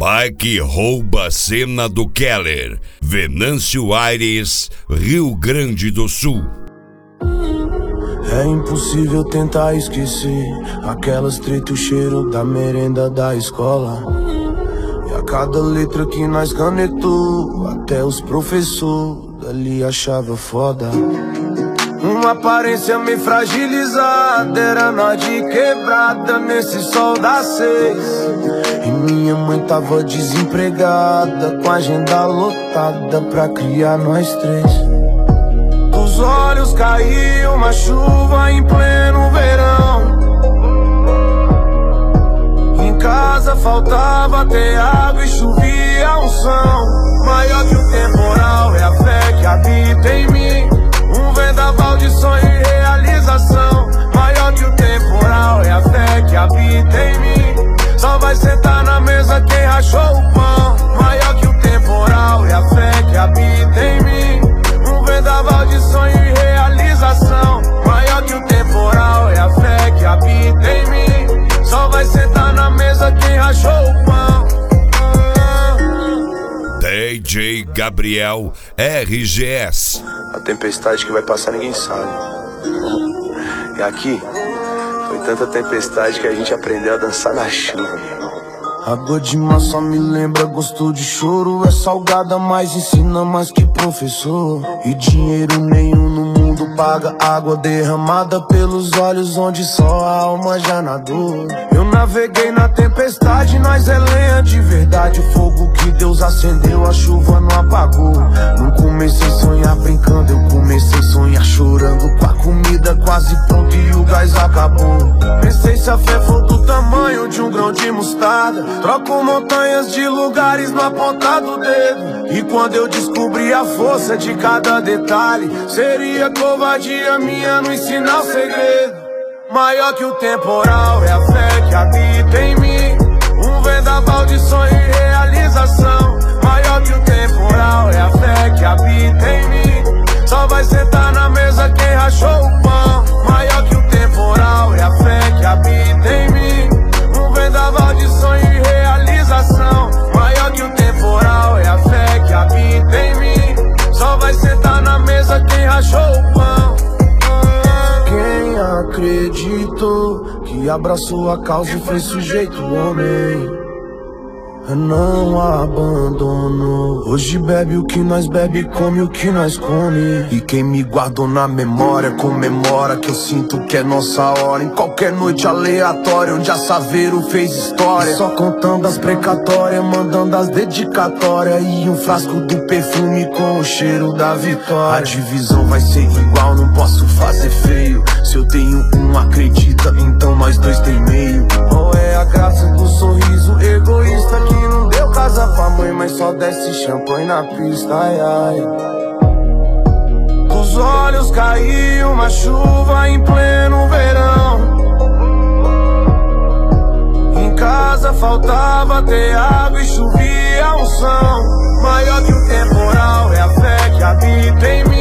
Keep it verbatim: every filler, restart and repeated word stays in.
Bike rouba a cena do Keller, Venâncio Aires, Rio Grande do Sul. É impossível tentar esquecer aquelas treta, o cheiro da merenda da escola. E a cada letra que nós canetou, até os professores dali achavam foda. Uma aparência meio fragilizada, era nós de quebrada nesse sol das seis. E minha mãe tava desempregada, com a agenda lotada pra criar nós três. Dos olhos caiu uma chuva em pleno verão. Em casa faltava ter água e chovia unção. Maior que o temporal é a fé que habita em mim. Um vendaval de sonho e realização. Maior que o temporal é a fé que habita em mim. Só vai sentar na mesa quem rachou o pão. Maior que o temporal é a fé que habita em mim. Um vendaval de sonho e realização. Maior que o temporal é a fé que habita em mim. Só vai sentar na mesa quem rachou o pão. D J Gabriel R G S. A tempestade que vai passar ninguém sabe. E aqui foi tanta tempestade que a gente aprendeu a dançar na chuva. Água de mar só me lembra gosto de choro. É salgada, mas ensina mais que professor. E dinheiro nenhum no mundo paga água derramada pelos olhos onde só a alma já nadou. Eu naveguei na tempestade, nós é lenha de verdade. O fogo que Deus acendeu, a chuva não apagou. Não comecei a sonhar brincando, eu comecei a sonhar chorando. Com a comida quase pronta e o gás acabou. Pensei se a fé for do tamanho de um grão de mostarda. Troco montanhas de lugares no apontar do dedo. E quando eu descobri a força de cada detalhe, seria covardia minha não ensinar o segredo. Maior que o temporal é a fé que habita em mim. Um vendaval de sonho e realização. Maior que o temporal é a fé que habita em mim. Só vai sentar na mesa quem rachou o pão. Maior que o temporal é a fé que habita em mim. Um vendaval de sonho e realização. Maior que o temporal é a fé que habita em mim. Só vai sentar na mesa quem rachou o pão. Quem acreditou que abraçou a causa e foi sujeito homem, não abandonou. Hoje bebe o que nós bebe, come o que nós come. E quem me guardou na memória comemora que eu sinto que é nossa hora. Em qualquer noite aleatória onde a Saveiro fez história. Só contando as precatórias, mandando as dedicatórias. E um frasco do perfume com o cheiro da vitória. A divisão vai ser igual, não posso fazer feio. Se eu tenho um, acredita, então nós dois tem meio. Ou é a graça do sorriso egoísta que não deu casa pra mãe, mas só desce champanhe na pista, ai, ai. Dos olhos caiu uma chuva em pleno verão. Em casa faltava ter água e chovia unção. Maior que o temporal é a fé que habita em mim.